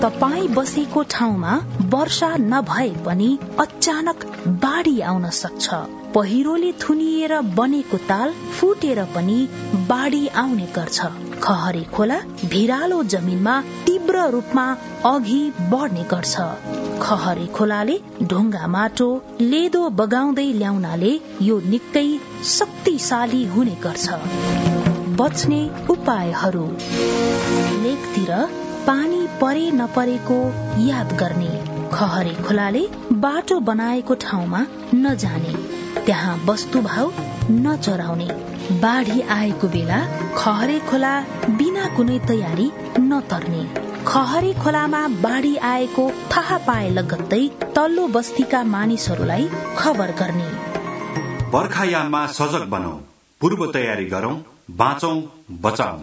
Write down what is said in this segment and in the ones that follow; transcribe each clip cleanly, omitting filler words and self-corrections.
तपाई बसेको ठाउँमा वर्षा नभए पनि अचानक बाढ़ी आउन सक्छ। पहिरोले थुनिएर बनेको ताल फुटेर पनि बाढ़ी आउने गर्छ। खहरे खोला भिरालो जमिनमा तीव्र रूपमा अघि बढ्ने गर्छ। खहरे खोलाले ढुङ्गा माटो लेदो बगाउँदै ल्याउनाले यो निकै शक्तिशाली हुने गर्छ। बच्ने उपायहरू। लेकतिर पानी परे नपरेको याद गर्ने। खहरे खोलाले बाटो बनाएको ठाउँमा नजाने। त्यहाँ वस्तुभाव नचराउने। बाढ़ी आएको बेला खहरे खोला बिना कुनै तयारी नतर्ने। खहरे खोलामा बाढ़ी आएको थाहा पाए लगत्तै तल्लो बस्तीका मानिसहरूलाई खबर गर्ने। बर्खायाममा सजग बनौं, पूर्व तयारी गरौं, बाँचौं बचाउँ।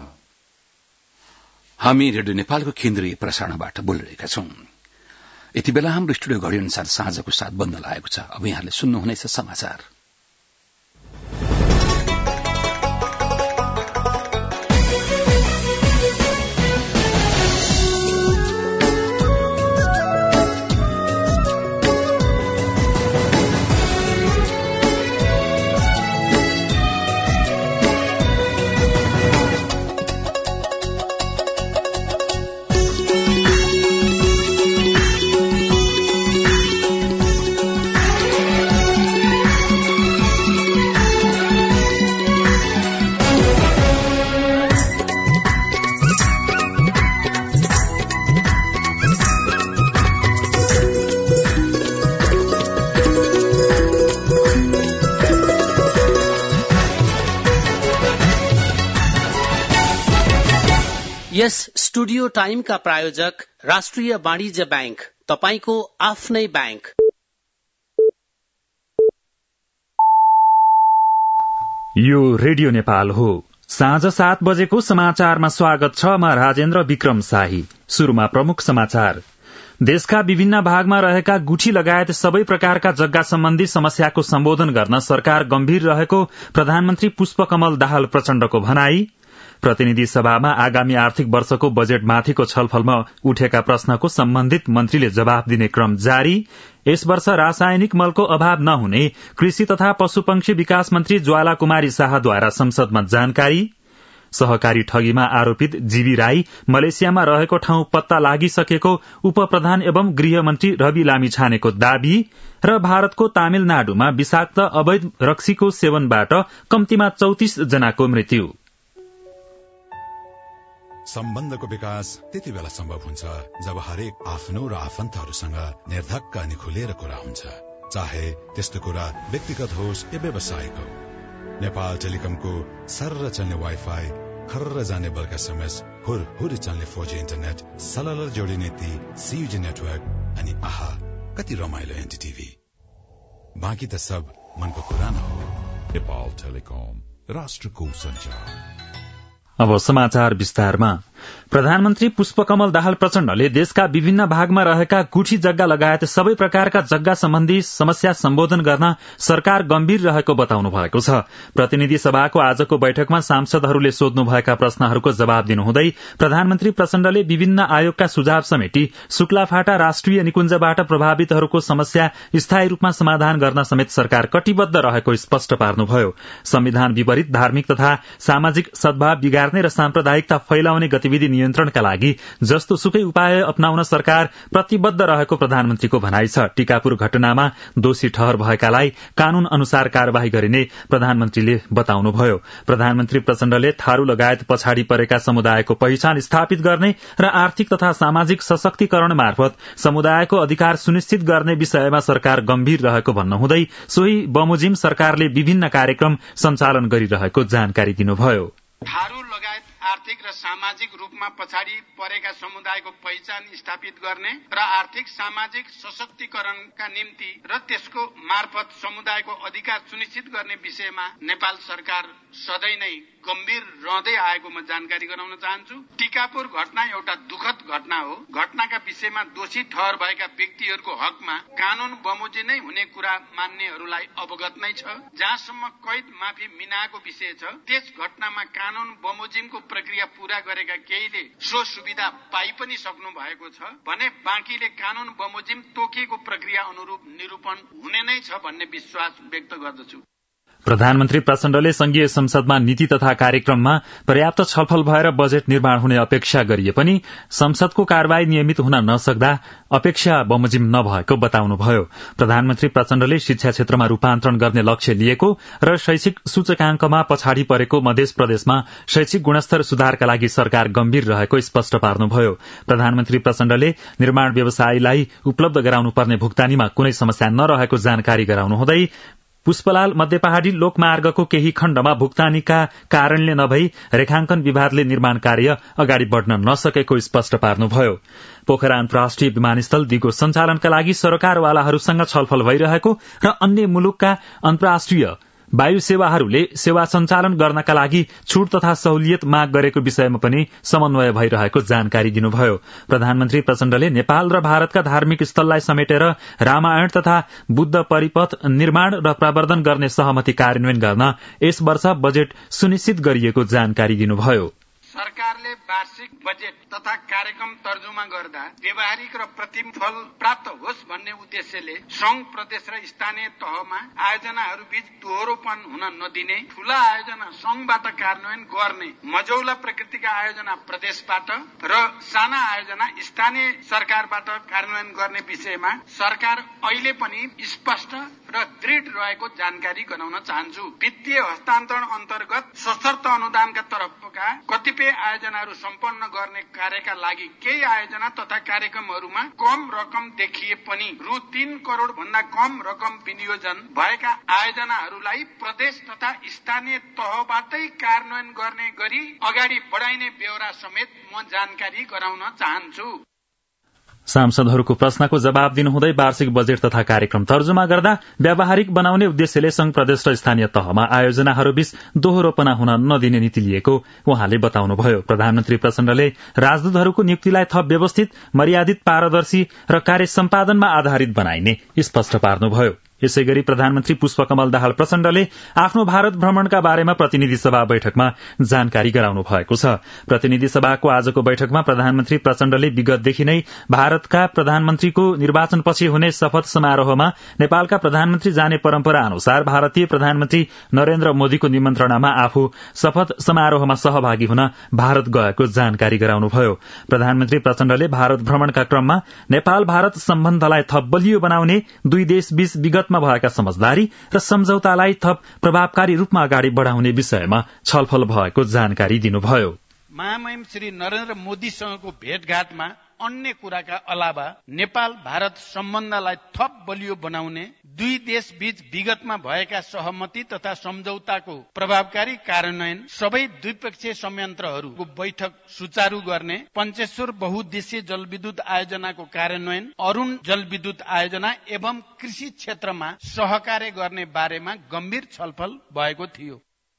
हामी रेडियो नेपालको केन्द्रीय प्रसारणबाट बोलिरहेका छौं। यति बेला हाम्रो स्टुडियो घडी अनुसार साँझको 7 बज्न लागेको छ। अब यहाँले सुन्नुहुनेछ समाचार। यस स्टुडियो टाइमका प्रायोजक राष्ट्रिय वाणिज्य बैंक, तपाईको आफ्नै बैंक। यो रेडियो नेपाल हो। साँझ 7 बजेको समाचारमा स्वागत छ। म राजेन्द्र विक्रम शाही। शुरूमा प्रमुख समाचार। देशका विभिन्न भागमा रहेका गुठी लगायत सबै प्रकारका जग्गा सम्बन्धी समस्याको सम्बोधन गर्न सरकार गम्भीर रहेको प्रधानमन्त्री पुष्पकमल दाहाल प्रचण्डको भनाई। प्रतिनिधि सभामा आगामी आर्थिक वर्षको बजेटमाथिको छलफलमा उठेका प्रश्नको सम्बन्धित मन्त्रीले जवाफ दिने क्रम जारी। यस वर्ष रासायनिक मलको अभाव नहुने कृषि तथा पशुपक्षी विकास मन्त्री ज्वाला कुमारी शाहद्वारा संसदमा जानकारी। सहकारी ठगीमा आरोपित जीवी राई मलेसियामा रहेको ठाउँ पत्ता लागिसकेको उप प्रधान एवं गृहमन्त्री रवि लामिछानेको दावी। र भारतको तामिलनाडुमा विषाक्त अवैध रक्सीको सेवनबाट कम्तीमा 34 जनाको मृत्यु। सम्बन्धको विकास त्यति बेला सम्भव हुन्छ जब हरेक आफ्नो र आफन्तहरूसँग निर्धक्क अनि खुलेर कुरा हुन्छ, चाहे त्यस्तो कुरा व्यक्तिगत होस् या व्यावसायिक हो। नेपाल टेलिकमको सर्र चल्ने वाइफाई, खर्र जाने बल्क एसएमएस, हुरहुरी चल्ने 4G इन्टरनेट, सलल जोडिने ती CUG नेटवर्क अनि आहा कति रमाइलो एनटीटीभी। बाँकी त सब मनको कुरा न हो। नेपाल टेलिकम, राष्ट्रको सञ्चार। अब समाचार विस्तारमा। प्रधानमन्त्री पुष्पकमल दाहाल प्रचण्डले देशका विभिन्न भागमा रहेका गुठी जग्गा लगायत सबै प्रकारका जग्गा सम्बन्धी समस्या सम्बोधन गर्न सरकार गम्भीर रहेको बताउनु भएको छ। प्रतिनिधि सभाको आजको बैठकमा सांसदहरूले सोध्नुभएका प्रश्नहरूको जवाब दिनुहुँदै प्रधानमन्त्री प्रचण्डले विभिन्न आयोगका सुझाव समेटी शुक्लाफाटा राष्ट्रिय निकुञ्जबाट प्रभावितहरूको समस्या स्थायी रूपमा समाधान गर्न समेत सरकार कटिबद्ध रहेको स्पष्ट पार्नुभयो। संविधान विपरीत धार्मिक तथा सामाजिक सद्भाव बिगार्ने र साम्प्रदायिकता फैलाउने गतिविधि नियन्त्रणका लागि जस्तो सुकै उपाय अपनाउन सरकार प्रतिबद्ध रहेको प्रधानमन्त्रीको भनाइ छ। टीकापुर घटनामा दोषी ठहर भएकालाई कानून अनुसार कार्यवाही गरिने प्रधानमन्त्रीले बताउनुभयो। प्रधानमन्त्री प्रचण्डले थारू लगायत पछाडि परेका समुदायको पहिचान स्थापित गर्ने र आर्थिक तथा सामाजिक सशक्तिकरण मार्फत समुदायको अधिकार सुनिश्चित गर्ने विषयमा सरकार गम्भीर रहेको भन्नुहुँदै सोही बमोजिम सरकारले विभिन्न कार्यक्रम सञ्चालन गरिरहेको जानकारी दिनुभयो। थारू लगायत आर्थिक र सामाजिक रूपमा पछाडि परेका समुदायको पहिचान स्थापित गर्ने र आर्थिक सामाजिक सशक्तिकरणका निम्ति र त्यसको मार्फत समुदायको अधिकार सुनिश्चित गर्ने विषयमा नेपाल सरकार सधैँ नै गम्भीर रहँदै आएको म जानकारी गराउन चाहन्छु। टीकापुर घटना एउटा दुखद घटना हो। घटनाका विषयमा दोषी ठहर भएका व्यक्तिहरूको हकमा कानून बमोजिम नै हुने कुरा मान्नेहरूलाई अवगत नै छ। जहाँसम्म कैद माफी मिनाको विषय छ, त्यस घटनामा कानून बमोजिमको प्रक्रिया पूरा गरेका केहीले सो सुविधा पाइ पनि सक्नु भएको छ भने बाँकीले कानून बमोजिम तोकिएको प्रक्रिया अनुरूप निरूपण हुने नै छ भन्ने विश्वास व्यक्त गर्दछु। प्रधानमन्त्री प्रचण्डले संघीय संसदमा नीति तथा कार्यक्रममा पर्याप्त छलफल भएर बजेट निर्माण हुने अपेक्षा गरिए पनि संसदको कार्यवाही नियमित हुन नसक्दा अपेक्षा बमोजिम नभएको बताउनुभयो। प्रधानमन्त्री प्रचण्डले शिक्षा क्षेत्रमा रूपान्तरण गर्ने लक्ष्य लिएको र शैक्षिक सूचकांकमा पछाडि परेको मध्य प्रदेशमा शैक्षिक गुणस्तर सुधारका लागि सरकार गम्भीर रहेको स्पष्ट पार्नुभयो। प्रधानमन्त्री प्रचण्डले निर्माण व्यवसायीलाई उपलब्ध गराउनुपर्ने भुक्तानीमा कुनै समस्या नरहेको जानकारी गराउनुहुँदै पुष्पलाल मध्य पहाड़ी लोकमार्गको केही खण्डमा भुक्तानीका कारणले नभई रेखांकन विभागले निर्माण कार्य अगाडि बढ़न नसकेको स्पष्ट पार्नुभयो। पोखरा अन्तर्राष्ट्रिय विमानस्थल दिगो सञ्चालनका लागि सरकारवालाहरूसँग छलफल भइरहेको र अन्य मुलुकका अन्तर्राष्ट्रिय वायु सेवाहरूले सेवा सञ्चालन गर्नका लागि छूट तथा सहुलियत माग गरेको विषयमा पनि समन्वय भइरहेको जानकारी दिनुभयो। प्रधानमन्त्री प्रचण्डले नेपाल र भारतका धार्मिक स्थललाई समेटेर रामायण तथा बुद्ध परिपथ निर्माण र प्रवर्धन गर्ने सहमति कार्यान्वयन गर्न यस वर्ष बजेट सुनिश्चित गरिएको जानकारी दिनुभयो। सरकारले वार्षिक बजेट तथा कार्यक्रम तर्जुमा गर्दा व्यावहारिक र प्रतिफल प्राप्त होस् भन्ने उद्देश्यले संघ प्रदेश र स्थानीय तहमा आयोजनाहरू बीच दोहोरोपन हुन नदिने, ठूला आयोजना संघबाट कार्यान्वयन गर्ने, मझौला प्रकृतिका आयोजना प्रदेशबाट र साना आयोजना स्थानीय सरकारबाट कार्यान्वयन गर्ने विषयमा सरकार अहिले पनि स्पष्ट र दृढ रहेको जानकारी गराउन चाहन्छु। वित्तीय हस्तान्तरण अन्तर्गत सशर्त अनुदानका तर्फका कतिपय आयोजनाहरू सम्पन्न गर्ने कार्यका लागि केही आयोजना तथा कार्यक्रमहरूमा कम रकम देखिए पनि रु 3 करोड़ भन्दा कम रकम विनियोजन भएका आयोजनाहरूलाई प्रदेश तथा स्थानीय तहबाटै कार्यान्वयन गर्ने गरी अगाडि बढाइने ब्यौरा समेत म जानकारी गराउन चाहन्छु। सांसदहरूको प्रश्नको जवाब दिनुहुँदै वार्षिक बजेट तथा कार्यक्रम तर्जुमा गर्दा व्यावहारिक बनाउने उद्देश्यले संघ प्रदेश र स्थानीय तहमा आयोजनाहरूबीच दोहोरोपना हुन नदिने नीति लिएको उहाँले बताउनुभयो। प्रधानमन्त्री प्रचण्डले राजदूतहरूको नियुक्तिलाई थप व्यवस्थित, मर्यादित, पारदर्शी र कार्य सम्पादनमा आधारित बनाइने स्पष्ट पार्नुभयो। यसैगरी प्रधानमन्त्री पुष्पकमल दाहाल प्रचण्डले आफ्नो भारत भ्रमणका बारेमा प्रतिनिधि सभा बैठकमा जानकारी गराउनु भएको छ। प्रतिनिधि सभाको आजको बैठकमा प्रधानमन्त्री प्रचण्डले विगतदेखि नै भारतका प्रधानमन्त्रीको निर्वाचनपछि हुने शपथ समारोहमा नेपालका प्रधानमन्त्री जाने परम्परा अनुसार भारतीय प्रधानमन्त्री नरेन्द्र मोदीको निमन्त्रणामा आफू शपथ समारोहमा सहभागी हुन भारत गएको जानकारी गराउनुभयो। प्रधानमन्त्री प्रचण्डले भारत भ्रमणका क्रममा नेपाल भारत सम्बन्धलाई थप बलियो बनाउने, दुई देशबीच विगतमा भएका समझदारी र सम्झौतालाई थप प्रभावकारी रूपमा अगाडि बढ़ाउने विषयमा छलफल भएको जानकारी दिनुभयो। महामहिम श्री नरेन्द्र मोदीसँगको भेटघाटमा अन्य कुराका अलावा नेपाल भारत सम्बन्धलाई थप बलियो बनाउने, दुई देश बीच विगतमा भएका सहमति तथा सम्झौताको प्रभावकारी कार्यान्वयन, सबै द्विपक्षीय संयन्त्रहरूको बैठक सुचारू गर्ने, पञ्चेश्वर बहुउद्देश्य जलविद्युत आयोजनाको कार्यान्वयन, अरूण जलविद्युत आयोजना एवं कृषि क्षेत्रमा सहकार्य गर्ने बारेमा गम्भीर छलफल भएको थियो।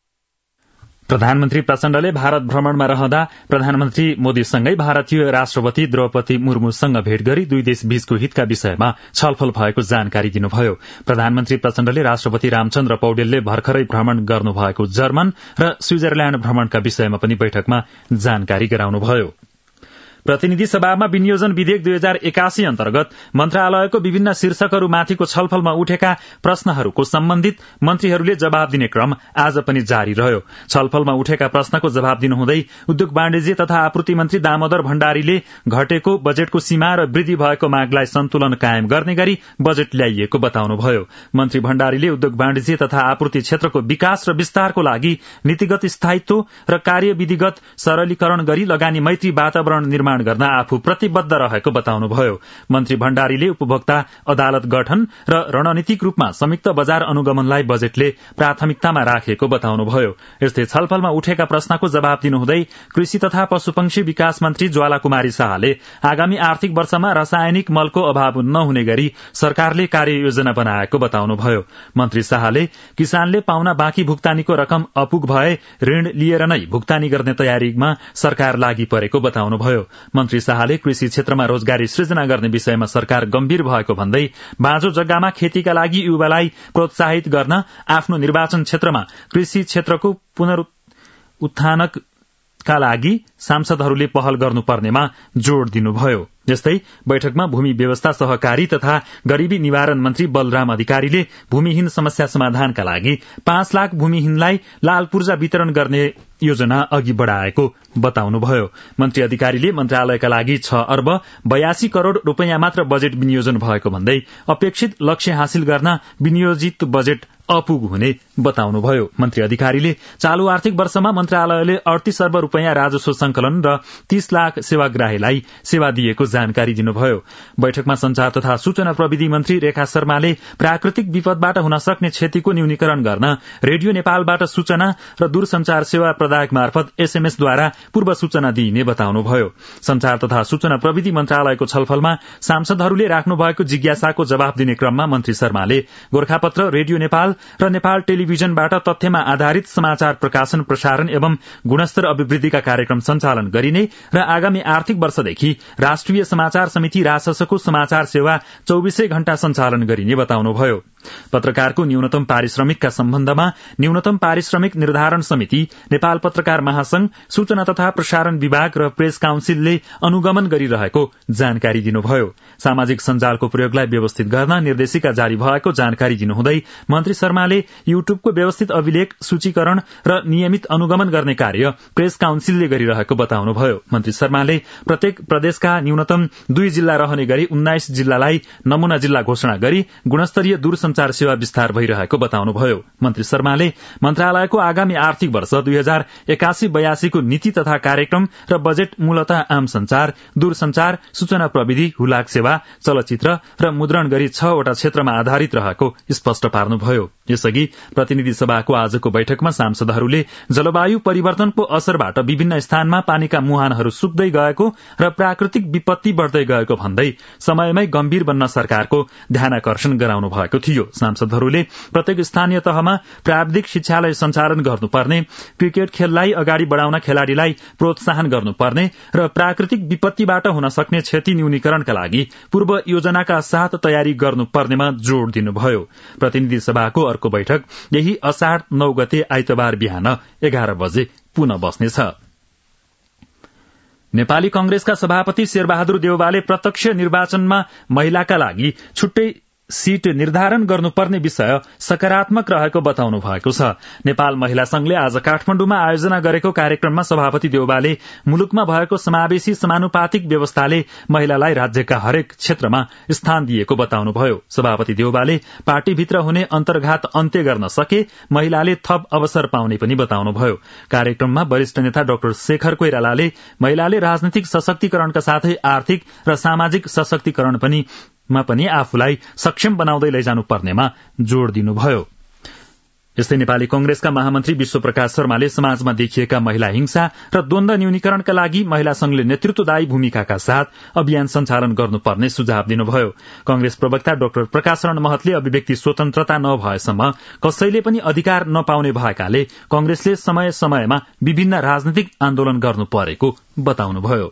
प्रधानमन्त्री प्रचण्डले भारत भ्रमणमा रहँदा प्रधानमन्त्री मोदीसँगै भारतीय राष्ट्रपति द्रौपदी मुर्मुसँग भेट गरी दुई देश बीचको हितका विषयमा छलफल भएको जानकारी दिनुभयो। प्रधानमन्त्री प्रचण्डले राष्ट्रपति रामचन्द्र पौडेलले भर्खरै भ्रमण गर्नुभएको जर्मन र स्विजरल्याण्ड भ्रमणका विषयमा पनि बैठकमा जानकारी गराउनुभयो। प्रतिनिधि सभामा विनियोजन विधेयक 2081 अन्तर्गत मन्त्रालयको विभिन्न शीर्षकहरूमाथिको छलफलमा उठेका प्रश्नहरूको सम्बन्धित मन्त्रीहरूले जवाब दिने क्रम आज पनि जारी रह्यो। छलफलमा उठेका प्रश्नको जवाब दिनुहुँदै उद्योग वाणिज्य तथा आपूर्ति मन्त्री दामोदर भण्डारीले घटेको बजेटको सीमा र वृद्धि भएको मागलाई सन्तुलन कायम गर्ने गरी बजेट ल्याइएको बताउनुभयो। मन्त्री भण्डारीले उद्योग वाणिज्य तथा आपूर्ति क्षेत्रको विकास र विस्तारको लागि नीतिगत स्थायित्व र कार्यविधिगत सरलीकरण गरी लगानी मैत्री वातावरण निर्माण गर्न आफू प्रतिबद्ध रहेको बताउनुभयो। मन्त्री भण्डारीले उपभोक्ता अदालत गठन र रणनीतिक रूपमा संयुक्त बजार अनुगमनलाई बजेटले प्राथमिकतामा राखेको बताउनुभयो। यस्तै छलफलमा उठेका प्रश्नको जवाब दिनुहुँदै कृषि तथा पशुपक्षी विकास मन्त्री ज्वाला कुमारी शाहले आगामी आर्थिक वर्षमा रासायनिक मलको अभाव नहुने गरी सरकारले कार्ययोजना बनाएको बताउनुभयो। मन्त्री शाहले किसानले पाउन बाँकी भुक्तानीको रकम अपुग भए ऋण लिएर नै भुक्तानी गर्ने तयारीमा सरकार लागि परेको बताउनुभयो। मन्त्री शाहले कृषि क्षेत्रमा रोजगारी सृजना गर्ने विषयमा सरकार गम्भीर भएको भन्दै बाँझो जग्गामा खेतीका लागि युवालाई प्रोत्साहित गर्न आफ्नो निर्वाचन क्षेत्रमा कृषि क्षेत्रको पुनरुत्थानक का लागि सांसदहरूले पहल गर्नुपर्नेमा जोड़ दिनुभयो। यस्तै बैठकमा भूमि व्यवस्था सहकारी तथा गरीबी निवारण मन्त्री बलराम अधिकारीले भूमिहीन समस्या समाधानका लागि 5 लाख भूमिहीनलाई लाल पूर्जा वितरण गर्ने योजना अघि बढ़ाएको बताउनुभयो। मन्त्री अधिकारीले मन्त्रालयका लागि 6 अर्ब 82 करोड़ रूपैयाँ मात्र बजेट विनियोजन भएको भन्दै अपेक्षित लक्ष्य हासिल गर्न विनियोजित बजेट अपुग हुने बताउनुभयो। मन्त्री अधिकारीले चालू आर्थिक वर्षमा मन्त्रालयले 38 अर्ब रूपैयाँ राजस्व संकलन र 30 लाख सेवाग्राहीलाई सेवा दिएको जानकारी दिनुभयो। बैठकमा संचार तथा सूचना प्रविधि मन्त्री रेखा शर्माले प्राकृतिक विपदबाट हुन सक्ने क्षतिको न्यूनीकरण गर्न रेडियो नेपालबाट सूचना र दूरसंचार सेवा प्रदायक मार्फत एसएमएसद्वारा पूर्व सूचना दिइने बताउनुभयो। संचार तथा सूचना प्रविधि मन्त्रालयको छलफलमा सांसदहरूले राख्नु भएको जिज्ञासाको जवाफ दिने क्रममा मन्त्री शर्माले गोरखापत्र, रेडियो नेपाल र नेपाल टेलिभिजनबाट तथ्यमा आधारित समाचार प्रकाशन प्रसारण एवं गुणस्तर अभिवृद्धिका कार्यक्रम सञ्चालन गरिने र आगामी आर्थिक वर्षदेखि राष्ट्रिय समाचार समिति राससको समाचार सेवा 24 घण्टा सञ्चालन गरिने बताउनुभयो। पत्रकारको न्यूनतम पारिश्रमिकका सम्बन्धमा न्यूनतम पारिश्रमिक निर्धारण समिति, नेपाल पत्रकार महासंघ, सूचना तथा प्रसारण विभाग र प्रेस काउन्सिलले अनुगमन गरिरहेको जानकारी दिनुभयो। सामाजिक सञ्जालको प्रयोगलाई व्यवस्थित गर्न निर्देशिका जारी भएको जानकारी दिनुहुँदै मन्त्री शर्माले युट्युबको व्यवस्थित अभिलेख, सूचीकरण र नियमित अनुगमन गर्ने कार्य प्रेस काउन्सिलले गरिरहेको बताउनुभयो। मन्त्री शर्माले प्रत्येक प्रदेशका न्यूनतम 2 जिल्ला रहने गरी 19 जिल्लालाई नमूना जिल्ला घोषणा गरी गुणस्तरीय दूरसंचार सेवा विस्तार भइरहेको बताउनुभयो। मन्त्री शर्माले मन्त्रालयको आगामी आर्थिक वर्ष 2081-82 को नीति तथा कार्यक्रम र बजेट मूलतः आम संचार, दूरसंचार, सूचना प्रविधि, हुलाक सेवा, चलचित्र र मुद्रण गरी 6 वटा क्षेत्रमा आधारित रहेको स्पष्ट पार्नुभयो। यसअघि प्रतिनिधि सभाको आजको बैठकमा सांसदहरूले जलवायु परिवर्तनको असरबाट विभिन्न स्थानमा पानीका मुहानहरू सुक्दै गएको र प्राकृतिक विपत्ति बढ़दै गएको भन्दै समयमै गम्भीर बन्न सरकारको ध्यानाकर्षण गराउनु भएको थियो। सांसदहरूले प्रत्येक स्थानीय तहमा प्राविधिक शिक्षालय सञ्चालन गर्नुपर्ने, क्रिकेट खेललाई अगाडि बढ़ाउन खेलाड़ीलाई प्रोत्साहन गर्नुपर्ने र प्राकृतिक विपत्तिबाट हुन सक्ने क्षति न्यूनीकरणका लागि पूर्व योजनाका साथ तयारी गर्नुपर्नेमा जोड़ दिनुभयो। प्रतिनिधि सभाको अर्को बैठक यही असाढ़ 9 गते आइतबार बिहान 11 बजे पुनः बस्नेछ। नेपाली कंग्रेसका सभापति शेरबहादुर देउवाले प्रत्यक्ष निर्वाचनमा महिलाका लागि छुट्टै सीट निर्धारण गर्नुपर्ने विषय सकारात्मक रहेको बताउनु भएको छ। नेपाल महिला संघले आज काठमाडौँमा आयोजना गरेको कार्यक्रममा सभापति देउवाले मुलुकमा भएको समावेशी समानुपातिक व्यवस्थाले महिलालाई राज्यका हरेक क्षेत्रमा स्थान दिएको बताउनुभयो। सभापति देउवाले पार्टीभित्र हुने अन्तर्घात अन्त्य गर्न सके महिलाले थप अवसर पाउने पनि बताउनुभयो। कार्यक्रममा वरिष्ठ नेता डाक्टर शेखर कोइरालाले महिलाले राजनीतिक सशक्तिकरणका साथै आर्थिक र सामाजिक सशक्तिकरण पनि आफूलाई सक्षम बनाउँदै लैजानु पर्नेमा जोड़ दिनुभयो। यस्तै नेपाली कंग्रेसका महामन्त्री विश्वप्रकाश शर्माले समाजमा देखिएका महिला हिंसा र द्वन्द न्यूनीकरणका लागि महिला संघले नेतृत्वदायी भूमिकाका साथ अभियान सञ्चालन गर्नुपर्ने सुझाव दिनुभयो। कंग्रेस प्रवक्ता डाक्टर प्रकाशरण महतले अभिव्यक्ति स्वतन्त्रता नभएसम्म कसैले पनि अधिकार नपाउने भएकाले कंग्रेसले समय समयमा विभिन्न राजनीतिक आन्दोलन गर्नु परेको बताउनुभयो।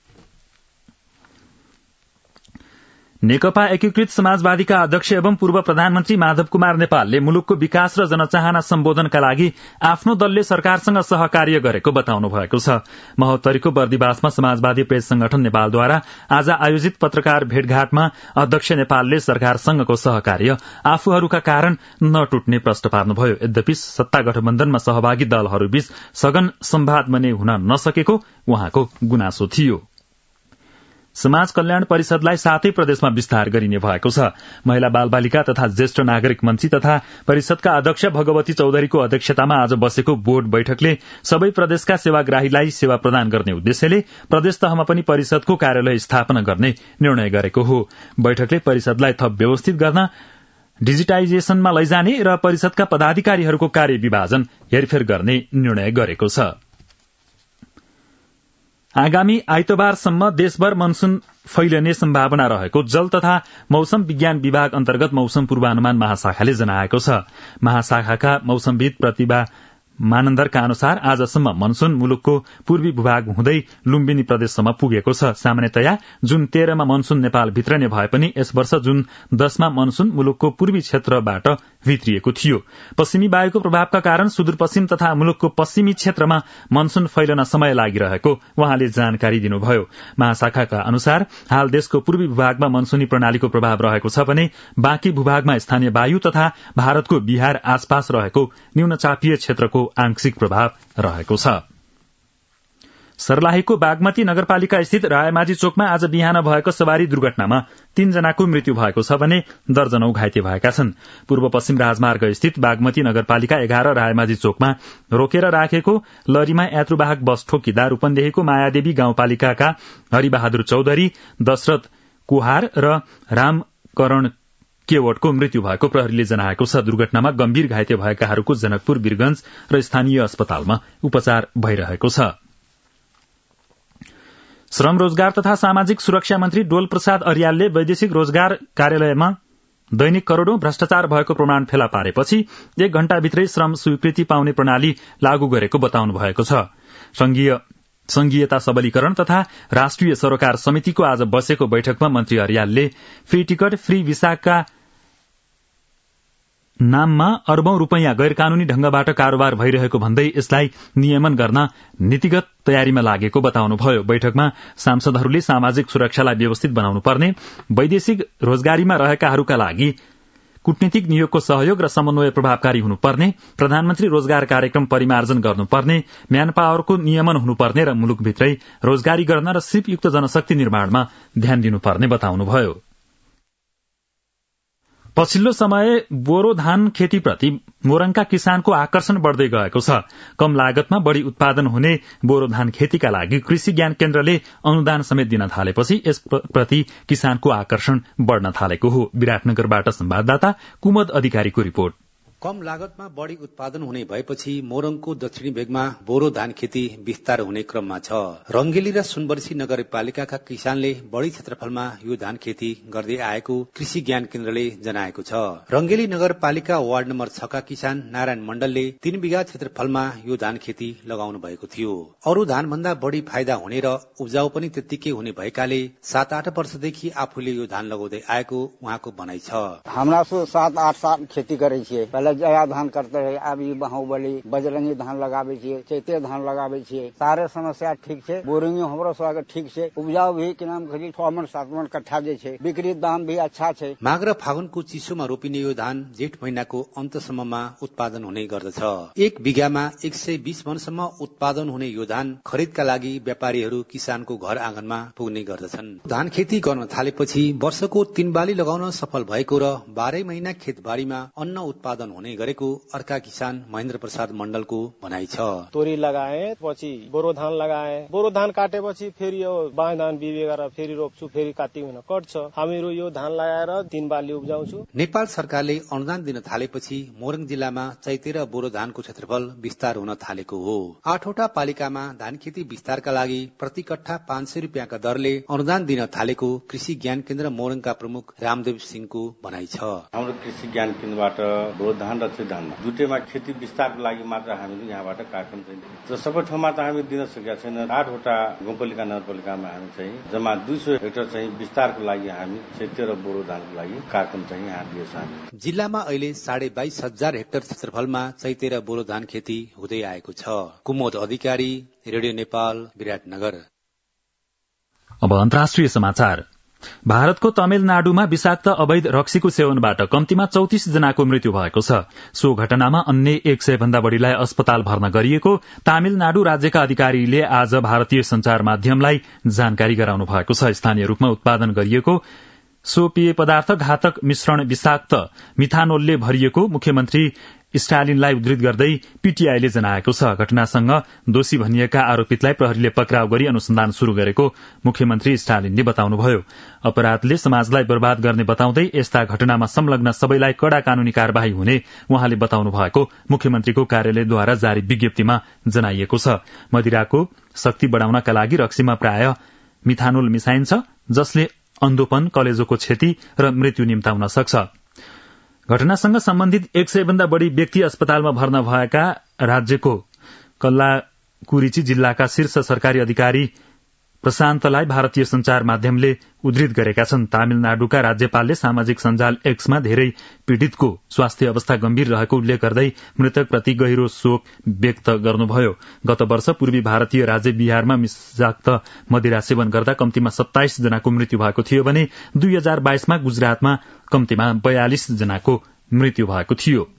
नेकपा एकीकृत समाजवादीका अध्यक्ष एवं पूर्व प्रधानमन्त्री माधव कुमार नेपालले मुलुकको विकास र जनचाहना सम्बोधनका लागि आफ्नो दलले सरकारसँग सहकार्य गरेको बताउनु भएको छ। महोत्तरीको बर्दिवासमा समाजवादी प्रेस संगठन नेपालद्वारा आज आयोजित पत्रकार भेटघाटमा अध्यक्ष नेपालले सरकारसँगको सहकार्य आफूहरूका कारण नटुट्ने प्रश्न पार्नुभयो। यद्यपि सत्ता गठबन्धनमा सहभागी दलहरूबीच सघन संवाद भने हुन नसकेको उहाँको गुनासो थियो। समाज कल्याण परिषदलाई 7 प्रदेशमा विस्तार गरिने भएको छ। महिला बालबालिका तथा ज्येष्ठ नागरिक मन्त्री तथा परिषदका अध्यक्ष भगवती चौधरीको अध्यक्षतामा आज बसेको बोर्ड बैठकले सबै प्रदेशका सेवाग्राहीलाई सेवा प्रदान गर्ने उद्देश्यले प्रदेश तहमा पनि परिषदको कार्यालय स्थापना गर्ने निर्णय गरेको हो। बैठकले परिषदलाई थप व्यवस्थित गर्न, डिजिटाइजेशनमा लैजाने र परिषदका पदाधिकारीहरूको कार्य विभाजन हेरफेर गर्ने निर्णय गरेको छ। आगामी आइतबारसम्म देशभर मनसून फैलिने सम्भावना रहेको जल तथा मौसम विज्ञान विभाग अन्तर्गत मौसम पूर्वानुमान महाशाखाले जनाएको छ। महाशाखाका मौसमविद प्रतिभा मानन्दरका अनुसार आजसम्म मनसून मुलुकको पूर्वी भूभाग हुँदै लुम्बिनी प्रदेशसम्म पुगेको छ। सामान्यतया जुन 13 मा मनसून नेपालभित्र नै भए पनि यस वर्ष जुन 10 मा मनसून मुलुकको पूर्वी क्षेत्रबाट भित्रिएको थियो। पश्चिमी वायुको प्रभावका कारण सुदूरपश्चिम तथा मुलुकको पश्चिमी क्षेत्रमा मनसून फैलन समय लागिरहेको उहाँले जानकारी दिनुभयो। महाशाखाका अनुसार हाल देशको पूर्वी भूभागमा मनसूनी प्रणालीको प्रभाव रहेको छ भने बाँकी भूभागमा स्थानीय वायु तथा भारतको बिहार आसपास रहेको न्यूनचापीय क्षेत्रको आंशिक प्रभाव रहेको छ। सर्लाहीको बागमती नगरपालिका स्थित रायमाझी चोकमा आज बिहान भएको सवारी दुर्घटनामा 3 जनाको मृत्यु भएको छ भने दर्जनौ घाइते भएका छन्। पूर्व पश्चिम राजमार्ग स्थित बागमती नगरपालिका 11 रायमाझी चोकमा रोकेर राखेको लरीमा यात्रुवाहक बस ठोकिँदा रूपन्देहीको मायादेवी गाउँपालिकाका हरिबहादुर चौधरी, दशरथ कुहार र रामकरण केवटको मृत्यु भएको प्रहरीले जनाएको छ। दुर्घटनामा गम्भीर घाइते भएकाहरूको जनकपुर, वीरगंज र स्थानीय अस्पतालमा उपचार भइरहेको छ। श्रम रोजगार तथा सामाजिक सुरक्षा मन्त्री डोल प्रसाद अर्यालले वैदेशिक रोजगार कार्यालयमा दैनिक करोड़ौं भ्रष्टाचार भएको प्रमाण फेला पारेपछि 1 घण्टाभित्रै श्रम स्वीकृति पाउने प्रणाली लागू गरेको बताउनु भएको छ। संघीयता सबलीकरण तथा राष्ट्रिय सरोकार समितिको आज बसेको बैठकमा मन्त्री अर्यालले फ्री टिकट, फ्री भिसाका नाममा अर्बौं रूपैयाँ गैर कानूनी ढंगबाट कारोबार भइरहेको भन्दै यसलाई नियमन गर्न नीतिगत तयारीमा लागेको बताउनुभयो। बैठकमा सांसदहरूले सामाजिक सुरक्षालाई व्यवस्थित बनाउनु पर्ने, वैदेशिक रोजगारीमा रहेकाहरूका लागि कूटनीतिक नियोगको सहयोग र समन्वय प्रभावकारी हुनुपर्ने, प्रधानमन्त्री रोजगार कार्यक्रम परिमार्जन गर्नुपर्ने, म्यान पावरको नियमन हुनुपर्ने र मुलुकभित्रै रोजगारी गर्न र सिपयुक्त जनशक्ति निर्माणमा ध्यान दिनुपर्ने बताउनुभयो। पछिल्लो समय बोरो धान खेतीप्रति मोरङका किसानको आकर्षण बढ़दै गएको छ। कम लागतमा बढ़ी उत्पादन हुने बोरो धान खेतीका लागि कृषि ज्ञान केन्द्रले अनुदान समेत दिन थालेपछि यसप्रति किसानको आकर्षण बढ़न थालेको हो। विराटनगरबाट संवाददाता कुमद अधिकारीको रिपोर्ट। कम लागतमा बढ़ी उत्पादन हुने भएपछि मोरङको दक्षिणी भेगमा बोरो धान खेती विस्तार हुने क्रममा छ। रंगेली र सुनबर्सी नगरपालिकाका किसानले बढ़ी क्षेत्रफलमा यो धान खेती गर्दै आएको कृषि ज्ञान केन्द्रले जनाएको छ। रंगेली नगरपालिका वार्ड नम्बर 6 का किसान नारायण मण्डलले 3 बिघा क्षेत्रफलमा यो धान खेती लगाउनु भएको थियो। अरू धान भन्दा बढ़ी फाइदा हुने र उब्जाउ पनि त्यत्तिकै हुने भएकाले 7-8 वर्षदेखि आफूले यो धान लगाउँदै आएको उहाँको भनाइ छ। हमरा 7-8 साल खेती करै छियै। जया धान करते रहे, अब बाहुबली बजरंगी धान लगाबे छियै, चैते धान लगाबे छियै। सारे समस्या ठीक छै। बोरिंग हमरो सब ठीक छै। उपजाउ भी के नाम खरी 6 मन 7 मन कट्ठा जे छै। बिक्री दाम भी अच्छा छै। माघ र फागुनको चिसोमा रोपिने यो धान जेठ महिनाको अन्तसम्ममा उत्पादन हुने गर्दछ। 1 बिघामा 120 मनसम्म उत्पादन हुने यो धान खरिदका लागि व्यापारीहरू किसानको घर आँगनमा पुग्ने गर्दछन्। धान खेती गर्न थालेपछि वर्षको 3 बाली लगाउन सफल भएको र 12 महिना खेतबारीमा अन्न उत्पादन हुने गरेको अर्का किसान महेन्द्र प्रसाद मण्डलको भनाइ छ। तोरी लगाए, पछि बोरो धान लगाए। बोरो धान काटेपछि फेरि यो बाँझ धान बिबे गरेर फेरि रोप्छु, फेरि काटी हुन कट्छ। हामीहरू यो धान लगाएर 3 बाली उब्जाउँछु। नेपाल सरकारले अनुदान दिन थालेपछि मोरङ जिल्लामा चैते र बोरो धानको क्षेत्रफल विस्तार हुन थालेको हो। 8वटा पालिकामा धान खेती विस्तारका लागि प्रति कट्ठा 500 रुपियाँका दरले अनुदान दिन थालेको कृषि ज्ञान केन्द्र मोरङका प्रमुख रामदेव सिंहको भनाइ छ। हाम्रो कृषि ज्ञान केन्द्रबाट बोरो धान र धान दुटैमा खेती विस्तारको लागि मात्र हामीले यहाँबाट कार्यक्रम चाहिँ सबै ठाउँमा त हामी दिन सकेका छैन। 8वटा गाउँपालिका नगरपालिकामा हामी चाहिँ जम्मा 200 हेक्टर चाहिँ विस्तारको लागि हामी चैते र बोरो धानको लागि कार्यक्रम चाहिँ यहाँ दिएछ। हामी जिल्लामा अहिले 22,500 हेक्टर क्षेत्रफलमा चैते र बोरो धान खेती हुँदै आएको छ। कुमोद अधिकारी, रेडियो नेपाल, विराटनगर। अब अन्तर्राष्ट्रिय समाचार। भारतको तमिलनाडुमा विषाक्त अवैध रक्सीको सेवनबाट कम्तीमा 34 जनाको मृत्यु भएको छ। सो घटनामा अन्य 100 भन्दा बढ़ीलाई अस्पताल भर्ना गरिएको तमिलनाडु राज्यका अधिकारीले आज भारतीय संचार माध्यमलाई जानकारी गराउनु भएको छ। स्थानीय रूपमा उत्पादन गरिएको सो पेय पदार्थ घातक मिश्रण विषाक्त मिथानोलले भरिएको मुख्यमन्त्री स्टालिनलाई उद्धृत गर्दै पीटीआईले जनाएको छ। घटनासँग दोषी भनिएका आरोपितलाई प्रहरीले पक्राउ गरी अनुसन्धान शुरू गरेको मुख्यमन्त्री स्टालिनले बताउनुभयो। अपराधले समाजलाई बर्बाद गर्ने बताउँदै यस्ता घटनामा संलग्न सबैलाई कड़ा कानूनी कार्यवाही हुने उहाँले बताउनु भएको मुख्यमन्त्रीको कार्यालयद्वारा जारी विज्ञप्तिमा जनाइएको छ। मदिराको शक्ति बढ़ाउनका लागि रक्सीमा प्राय मिथानोल मिसाइन्छ, जसले अन्धोपन, कलेजोको क्षति र मृत्यु निम्ताउन सक्छ। घटनासँग सम्बन्धित 100 भन्दा बढ़ी व्यक्ति अस्पतालमा भर्ना भएका राज्यको कल्लाकुरिची जिल्लाका शीर्ष सरकारी अधिकारी प्रशान्तलाई भारतीय संचार माध्यमले उद्धृत गरेका छन्। तामिलनाडुका राज्यपालले सामाजिक सञ्जाल एक्समा धेरै पीड़ितको स्वास्थ्य अवस्था गम्भीर रहेको उल्लेख गर्दै मृतकप्रति गहिरो शोक व्यक्त गर्नुभयो। गत वर्ष पूर्वी भारतीय राज्य बिहारमा विषाक्त मदिरा सेवन गर्दा कम्तीमा 27 जनाको मृत्यु भएको थियो भने 2022मा गुजरातमा कम्तीमा 42 जनाको मृत्यु भएको थियो।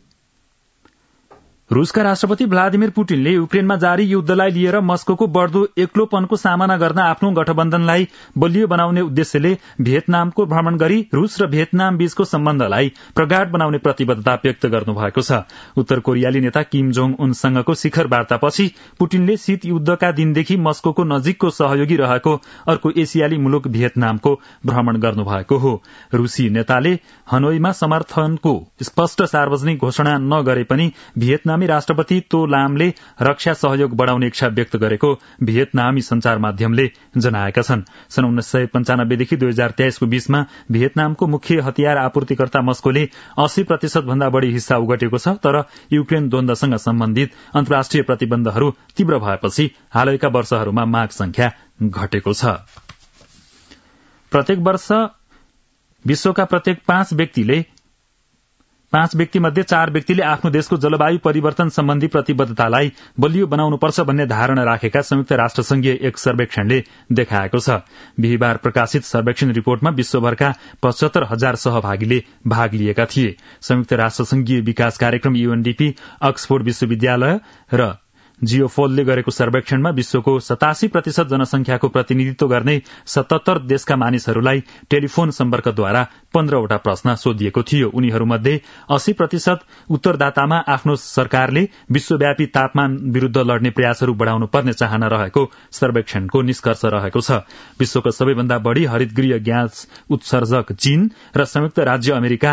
रूसका राष्ट्रपति भ्लादिमिर पुटिनले युक्रेनमा जारी युद्धलाई लिएर मस्कोको बढ़दो एक्लोपनको सामना गर्न आफ्नो गठबन्धनलाई बलियो बनाउने उद्देश्यले भियतनामको भ्रमण गरी रूस र भियतनाम बीचको सम्बन्धलाई प्रगाढ़ बनाउने प्रतिबद्धता व्यक्त गर्नुभएको छ। उत्तर कोरियाली नेता किम जोङ उनसँगको शिखर वार्तापछि पुटिनले शीत युद्धका दिनदेखि मस्कोको नजिकको सहयोगी रहेको अर्को एसियाली मुलुक भियतनामको भ्रमण गर्नुभएको हो। रूसी नेताले हनोईमा समर्थनको स्पष्ट सार्वजनिक घोषणा नगरे पनि भियतनामी राष्ट्रपति तो लामले रक्षा सहयोग बढ़ाउने इच्छा व्यक्त गरेको भियतनामी संचार माध्यमले जनाएका छन्। सन् 1995 देखि 2023 को बीचमा भियतनामको मुख्य हतियार आपूर्तिकर्ता मस्कोले 80% भन्दा बढ़ी हिस्सा उगटेको छ। तर युक्रेन द्वन्द्वसँग सम्बन्धित अन्तर्राष्ट्रिय प्रतिबन्धहरू तीव्र भएपछि हालैका वर्षहरूमा माग संख्या घटेको छ। प्रत्येक वर्ष विश्वका प्रत्येक 5 व्यक्ति मध्ये 4 व्यक्तिले आफ्नो देशको जलवायु परिवर्तन सम्बन्धी प्रतिबद्धतालाई बलियो बनाउनुपर्छ भन्ने धारणा राखेका संयुक्त राष्ट्रसंघीय एक सर्वेक्षणले देखाएको छ। बिहिबार प्रकाशित सर्वेक्षण रिपोर्टमा विश्वभरका 75,000 सहभागीले भाग लिएका थिए। संयुक्त राष्ट्रसंघीय विकास कार्यक्रम यूएनडीपी, अक्सफोर्ड विश्वविद्यालय र जियोफोलले गरेको सर्वेक्षणमा विश्वको 87% जनसंख्याको प्रतिनिधित्व गर्ने 77 देशका मानिसहरूलाई टेलिफोन सम्पर्कद्वारा 15वटा प्रश्न सोधिएको थियो। उनीहरूमध्ये 80% उत्तरदातामा आफ्नो सरकारले विश्वव्यापी तापमान विरूद्ध लड्ने प्रयासहरू बढ़ाउनु पर्ने चाहना रहेको सर्वेक्षणको निष्कर्ष रहेको छ। विश्वको सबैभन्दा बढ़ी हरितगृह ग्यास उत्सर्जक चीन र संयुक्त राज्य अमेरिका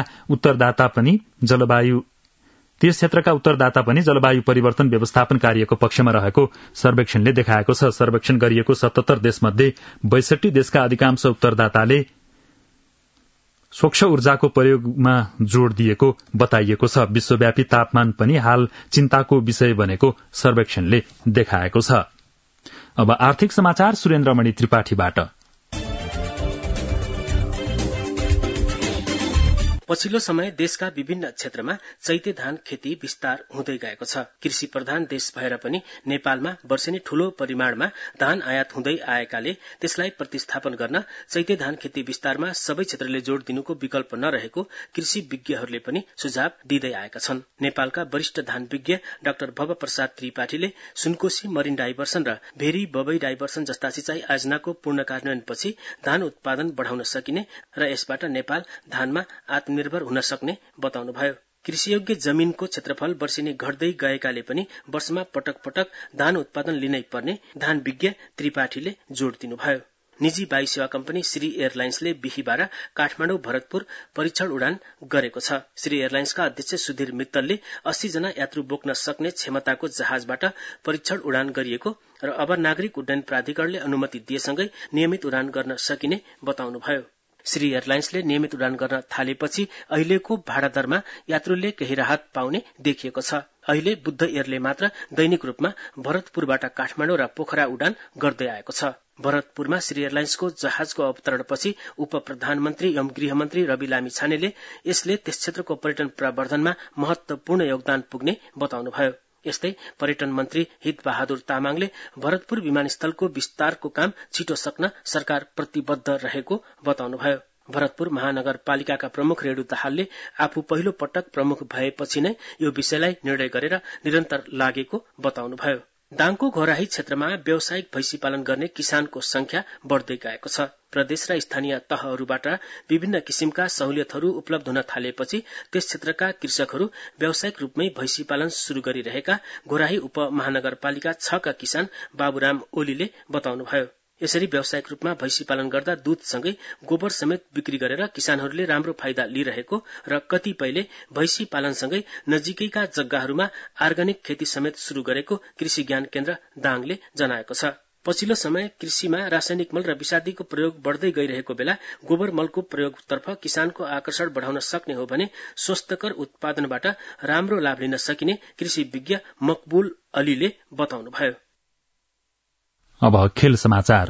त्यस क्षेत्रका उत्तरदाता पनि जलवायु परिवर्तन व्यवस्थापन कार्यको पक्षमा रहेको सर्वेक्षणले देखाएको छ। सर्वेक्षण गरिएको 77 देशमध्ये 62 देशका अधिकांश उत्तरदाताले स्वच्छ ऊर्जाको प्रयोगमा जोड़ दिएको बताइएको छ। विश्वव्यापी तापमान पनि हाल चिन्ताको विषय बनेको सर्वेक्षणले देखाएको छ। अब आर्थिक समाचार सुरेन्द्रमणि त्रिपाठीबाट। पछिल्लो समय देशका विभिन्न क्षेत्रमा चैते धान खेती विस्तार हुँदै गएको छ। कृषि प्रधान देश भएर पनि नेपालमा वर्षेनी ठूलो परिमाणमा धान आयात हुँदै आएकाले त्यसलाई प्रतिस्थापन गर्न चैते धान खेती विस्तारमा सबै क्षेत्रले जोड़ दिनुको विकल्प नरहेको कृषि विज्ञहरूले पनि सुझाव दिँदै आएका छन्। नेपालका वरिष्ठ धान विज्ञ डाक्टर भव प्रसाद त्रिपाठीले सुनकोशी मरिन डाइभर्सन र भेरी बबई डाइभर्सन जस्ता सिंचाई आयोजनाको पूर्ण कार्यान्वयनपछि धान उत्पादन बढ़ाउन सकिने र यसबाट नेपाल धानमा आत्मनिर्भर हुन सक्ने बताउनुभयो। कृषियोग्य जमीनको क्षेत्रफल वर्षेनी घट्दै गएकाले पनि वर्षमा पटक पटक धान उत्पादन लिनै पर्ने धान विज्ञ त्रिपाठीले जोड़ दिनुभयो। निजी वायु सेवा कम्पनी श्री एयरलाइन्सले बिहिबार काठमाडौँ भरतपुर परीक्षण उडान गरेको छ। श्री एयरलाइन्सका अध्यक्ष सुधीर मित्तलले 80 जना यात्रु बोक्न सक्ने क्षमताको जहाजबाट परीक्षण उडान गरिएको र अब नागरिक उड्डयन प्राधिकरणले अनुमति दिएसँगै नियमित उडान गर्न सकिने बताउनुभयो। श्री एयरलाइन्सले नियमित उडान गर्न थालेपछि अहिलेको भाडा दरमा यात्रुले केही राहत पाउने देखिएको छ। अहिले बुद्ध एयरले मात्र दैनिक रूपमा भरतपुरबाट काठमाडौँ र पोखरा उडान गर्दै आएको छ। भरतपुरमा श्री एयरलाइन्सको जहाजको अवतरणपछि उप प्रधानमन्त्री एवं गृहमन्त्री रवि लामिछानेले यसले त्यस क्षेत्रको पर्यटन प्रवर्धनमा महत्वपूर्ण योगदान पुग्ने बताउनुभयो। यस्तै पर्यटन मन्त्री हित बहादुर तामाङले भरतपुर विमानस्थलको विस्तारको काम छिटो सक्न सरकार प्रतिबद्ध रहेको बताउनुभयो। भरतपुर महानगरपालिकाका प्रमुख रेणु दाहालले आफू पहिलो पटक प्रमुख भएपछि नै यो विषयलाई निर्णय गरेर निरन्तर लागेको बताउनुभयो। दाङको घोराही क्षेत्रमा व्यावसायिक भैंसी पालन गर्ने किसानको संख्या बढ़दै गएको छ। प्रदेश र स्थानीय तहहरूबाट विभिन्न किसिमका सहुलियतहरू उपलब्ध हुन थालेपछि त्यस क्षेत्रका कृषकहरू व्यावसायिक रूपमै भैंसी पालन शुरू गरिरहेका घोराही उपमहानगरपालिका 6 का किसान बाबुराम ओलीले बताउनुभयो। यसरी व्यावसायिक रूपमा भैंसी पालन गर्दा दूधसँगै गोबर समेत बिक्री गरेर किसानहरूले राम्रो फाइदा लिइरहेको र कतिपयले भैंसी पालनसँगै नजिकैका जग्गाहरूमा अर्ग्यानिक खेती समेत शुरू गरेको कृषि ज्ञान केन्द्र दाङले जनाएको छ। पछिल्लो समय कृषिमा रासायनिक मल र विषादीको प्रयोग बढ्दै गइरहेको बेला गोबर मलको प्रयोगतर्फ किसानको आकर्षण बढाउन सक्ने हो भने स्वस्थकर उत्पादनबाट राम्रो लाभ लिन सकिने कृषि विज्ञ मकबुल अलीले बताउनुभयो। अब खेल समाचार।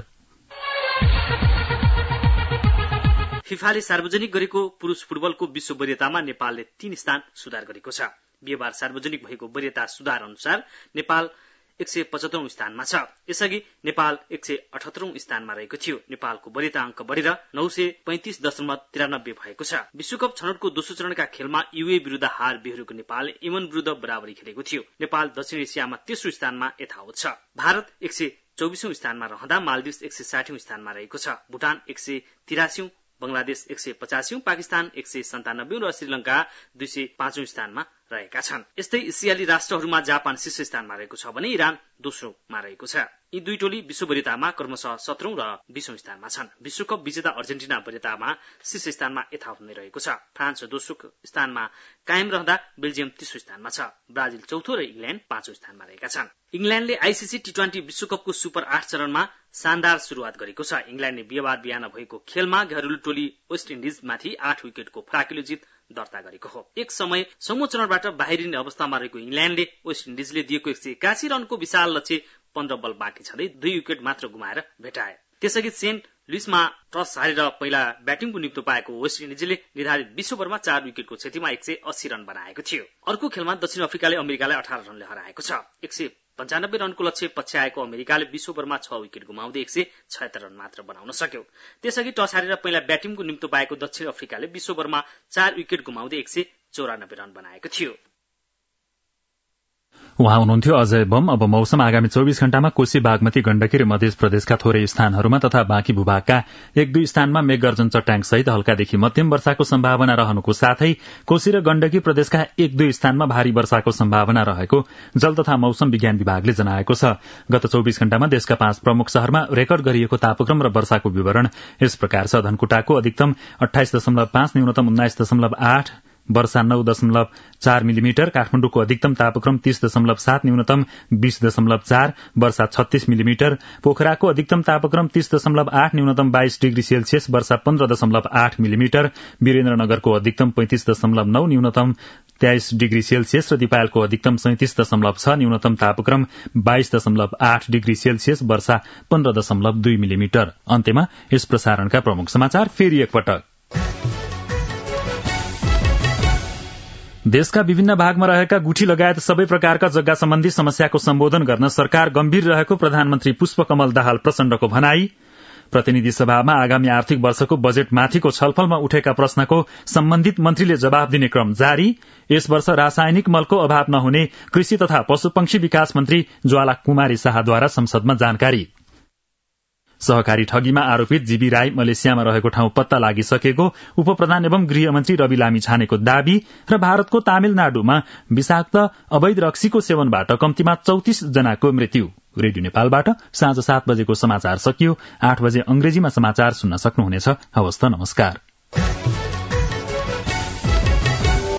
फिफाले सार्वजनिक गरेको पुरुष फुटबलको विश्व वरियतामा नेपालले 3 स्थान सुधार गरेको छ। बिहीबार सार्वजनिक भएको वरियता सुधार अनुसार नेपाल 175औं स्थानमा छ। यसअघि नेपाल 178औं स्थानमा रहेको थियो। नेपालको वरियता अङ्क बढेर 935.93 भएको छ। विश्वकप छनौटको दोस्रो चरणका खेलमा युए विरुद्ध हार बेहोरेको नेपालले यमन विरुद्ध बराबरी खेलेको थियो। नेपाल दक्षिण एसियामा तेस्रो स्थानमा यथावत छ। भारत 124औं स्थानमा रहँदा मालदिव्स 160औं स्थानमा रहेको छ। भुटान 183औं, बंगलादेश 185औं, पाकिस्तान 197औं र श्रीलंका 205औं स्थानमा रहेका छन्। यस्तै एसियाली राष्ट्रहरूमा जापान शीर्ष स्थानमा रहेको छ भने इरान दोस्रोमा रहेको छ। यी दुई टोली विश्व वरियतामा क्रमशः 17औं र 20औं स्थानमा छन्। विश्वकप विजेता अर्जेन्टिना वरियतामा शीर्ष स्थानमा यथावत नै रहेको छ। फ्रान्स दोस्रो स्थानमा कायम रहँदा बेल्जियम तेस्रो स्थानमा छ। ब्राजिल चौथो र इङ्ल्याण्ड 5औं स्थानमा रहेका छन्। इङ्ल्याण्डले आईसीसी टी20 विश्वकपको सुपर 8 चरणमा शानदार शुरूआत गरेको छ। इङ्ल्याण्डले बिहीबार बिहान भएको खेलमा घरेलु टोली वेस्ट इन्डिजमाथि 8 विकेटको फराकिलो जित दर्ता गरेको हो। एक समय समूह चरणबाट बाहिरिने अवस्थामा रहेको इङ्ल्याण्डले वेस्ट इन्डिजले दिएको 181 रनको विशाल लक्ष्य 15 बल बाँकी छँदै 2 विकेट मात्र गुमाएर भेटाए। त्यसअघि सेन्ट लुइसमा टस हारेर पहिला ब्याटिङको निम्तो पाएको वेस्ट इन्डिजले निर्धारित 20 ओभरमा 4 विकेटको क्षतिमा 180 रन बनाएको थियो। अर्को खेलमा दक्षिण अफ्रिकाले अमेरिकालाई 18 रनले हराएको छ। 195 रनको लक्ष्य पछ्याएको अमेरिकाले 20 ओभरमा 6 विकेट गुमाउँदै 176 रन मात्र बनाउन सक्यो। त्यसअघि टस हारेर पहिला ब्याटिङको निम्तो पाएको दक्षिण अफ्रिकाले 20 ओभरमा 4 विकेट गुमाउँदै 194 रन बनाएको थियो। उहाँ हुनुहुन्थ्यो अजय बम। अब मौसम। आगामी 24 घण्टामा कोशी, बागमती, गण्डकी र मध्य प्रदेशका थोरै स्थानहरूमा तथा बाँकी भूभागका 1-2 स्थानमा मेघगर्जन चट्याङ सहित हल्कादेखि मध्यम वर्षाको सम्भावना रहनुको साथै कोशी र गण्डकी प्रदेशका 1-2 स्थानमा भारी वर्षाको सम्भावना रहेको जल तथा मौसम विज्ञान विभागले जनाएको छ। गत 24 घण्टामा देशका 5 प्रमुख शहरमा रेकर्ड गरिएको तापक्रम र वर्षाको विवरण यस प्रकार छ। धनकुटाको अधिकतम 28.5, न्यूनतम 19.8, वर्षा 9.4 मिलिमिटर। काठमाडौँको अधिकतम तापक्रम 30.7, न्यूनतम 20.4, वर्षा 36 मिलिमिटर। पोखराको अधिकतम तापक्रम 30.8, न्यूनतम 22 डिग्री सेल्सियस, वर्षा 15.8 मिलिमिटर। वीरेन्द्रनगरको अधिकतम 35.9, न्यूनतम 23 डिग्री सेल्सियस र दिपायलको अधिकतम 37.6, न्यूनतम तापक्रम 22.8 डिग्री सेल्सियस, वर्षा 15.2 मिलिमिटर। अन्त्यमा यस प्रसारणका प्रमुख समाचार फेरि एकपटक। देशका विभिन्न भागमा रहेका गुठी लगायत सबै प्रकारका जग्गा सम्बन्धी समस्याको सम्बोधन गर्न सरकार गम्भीर रहेको प्रधानमन्त्री पुष्पकमल दाहाल प्रचण्डको भनाई। प्रतिनिधि सभामा आगामी आर्थिक वर्षको बजेटमाथिको छलफलमा उठेका प्रश्नको सम्बन्धित मन्त्रीले जवाब दिने क्रम जारी। यस वर्ष रासायनिक मलको अभाव नहुने कृषि तथा पशुपक्षी विकास मन्त्री ज्वाला कुमारी शाहद्वारा संसदमा जानकारी। सहकारी ठगीमा आरोपित जीबी राई मलेसियामा रहेको ठाउँ पत्ता लागिसकेको उपप्रधान एवं गृहमन्त्री रवि लामिछानेको दावी। र भारतको तामिलनाडुमा विषाक्त अवैध रक्सीको सेवनबाट कम्तीमा 34 जनाको मृत्यु। रेडियो नेपालबाट साँझ 7 बजेको समाचार सकियो। 8 बजे अंग्रेजीमा समाचार सुन्न सक्नुहुनेछ। हवस् त, नमस्कार।